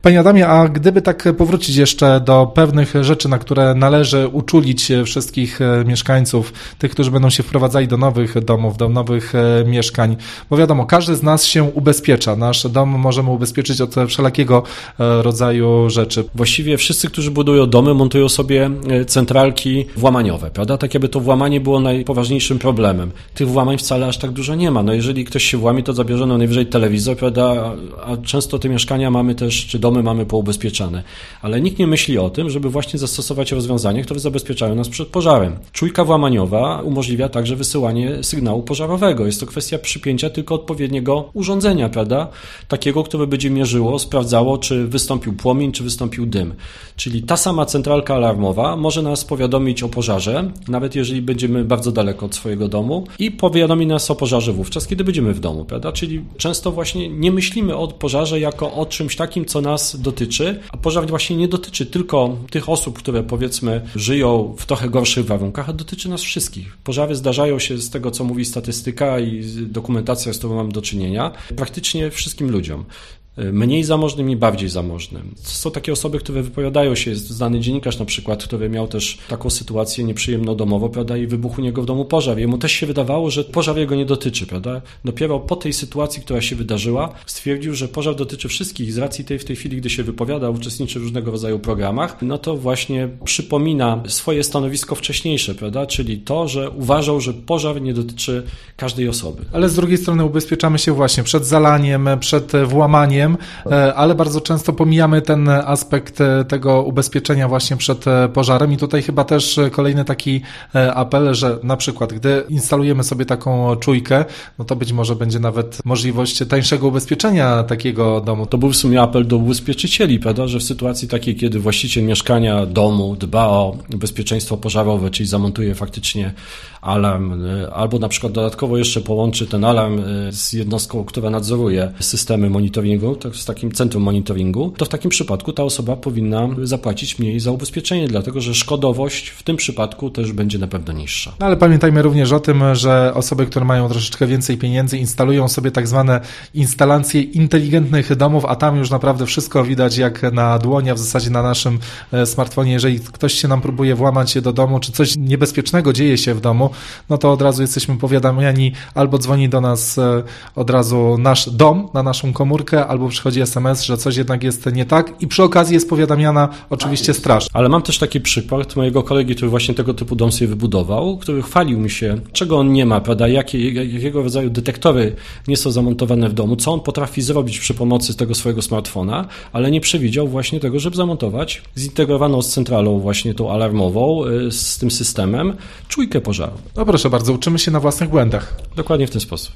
Panie Adamie, a gdyby tak powrócić jeszcze do pewnych rzeczy, na które należy uczulić wszystkich mieszkańców, tych, którzy będą się wprowadzali do nowych domów, do nowych mieszkań, bo wiadomo, każdy z nas się ubezpiecza. Nasz dom możemy ubezpieczyć od wszelakiego rodzaju rzeczy. Właściwie wszyscy, którzy budują domy, montują sobie centralki włamaniowe, prawda? Tak jakby to włamanie było najpoważniejszym problemem. Tych włamań wcale aż tak dużo nie ma. No jeżeli ktoś się włamie, to zabierze najwyżej telewizor, prawda? A często te mieszkania mamy też, czy domy mamy poubezpieczane. Ale nikt nie myśli o tym, żeby właśnie zastosować rozwiązania, które zabezpieczają nas przed pożarem. Czujka włamaniowa umożliwia także wysyłanie sygnału pożarowego. Jest to kwestia przypięcia tylko odpowiedniego urządzenia, prawda? Takiego, które będzie mierzyło, sprawdzało, czy wystąpił płomień, czy wystąpił dym. Czyli ta sama centralka alarmowa może nas powiadomić o pożarze, nawet jeżeli będziemy bardzo daleko od swojego domu, i powiadomi nas o pożarze wówczas, kiedy będziemy w domu, prawda? Czyli często właśnie nie myślimy o pożarze jako o czymś takim, co nas dotyczy, a pożar właśnie nie dotyczy tylko tych osób, które powiedzmy żyją w trochę gorszych warunkach, a dotyczy nas wszystkich. Pożary zdarzają się, z tego co mówi statystyka i dokumentacja, z którą mam do czynienia, praktycznie wszystkim ludziom. Mniej zamożnym i bardziej zamożnym. Są takie osoby, które wypowiadają się, jest znany dziennikarz na przykład, który miał też taką sytuację nieprzyjemną domowo, prawda, i wybuchł u niego w domu pożar. Jemu też się wydawało, że pożar jego nie dotyczy, prawda. Dopiero po tej sytuacji, która się wydarzyła, stwierdził, że pożar dotyczy wszystkich. Z racji tej w tej chwili, gdy się wypowiada, uczestniczy w różnego rodzaju programach, no to właśnie przypomina swoje stanowisko wcześniejsze, prawda, czyli to, że uważał, że pożar nie dotyczy każdej osoby. Ale z drugiej strony ubezpieczamy się właśnie przed zalaniem, przed włamaniem, ale bardzo często pomijamy ten aspekt tego ubezpieczenia właśnie przed pożarem i tutaj chyba też kolejny taki apel, że na przykład gdy instalujemy sobie taką czujkę, no to być może będzie nawet możliwość tańszego ubezpieczenia takiego domu. To był w sumie apel do ubezpieczycieli, prawda, że w sytuacji takiej, kiedy właściciel mieszkania, domu dba o bezpieczeństwo pożarowe, czyli zamontuje faktycznie alarm, albo na przykład dodatkowo jeszcze połączy ten alarm z jednostką, która nadzoruje systemy monitoringu, z takim centrum monitoringu, to w takim przypadku ta osoba powinna zapłacić mniej za ubezpieczenie, dlatego że szkodowość w tym przypadku też będzie na pewno niższa. No ale pamiętajmy również o tym, że osoby, które mają troszeczkę więcej pieniędzy, instalują sobie tak zwane instalacje inteligentnych domów, a tam już naprawdę wszystko widać jak na dłoni, a w zasadzie na naszym smartfonie. Jeżeli ktoś się nam próbuje włamać się do domu, czy coś niebezpiecznego dzieje się w domu, no to od razu jesteśmy powiadamiani, albo dzwoni do nas od razu nasz dom na naszą komórkę, albo przychodzi SMS, że coś jednak jest nie tak i przy okazji jest powiadamiana oczywiście straż. Ale mam też taki przykład mojego kolegi, który właśnie tego typu dom sobie wybudował, który chwalił mi się, czego on nie ma, prawda, jakiego rodzaju detektory nie są zamontowane w domu, co on potrafi zrobić przy pomocy tego swojego smartfona, ale nie przewidział właśnie tego, żeby zamontować zintegrowaną z centralą właśnie tą alarmową, z tym systemem, czujkę pożaru. No proszę bardzo, uczymy się na własnych błędach. Dokładnie w ten sposób.